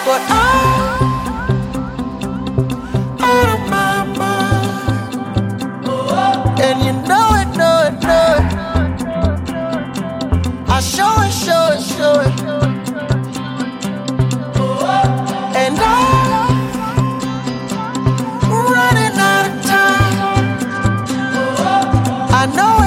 but I'm out of my mind. And you know it, know it, know it. I show it, show it, show it. And I'm running out of time. I know it.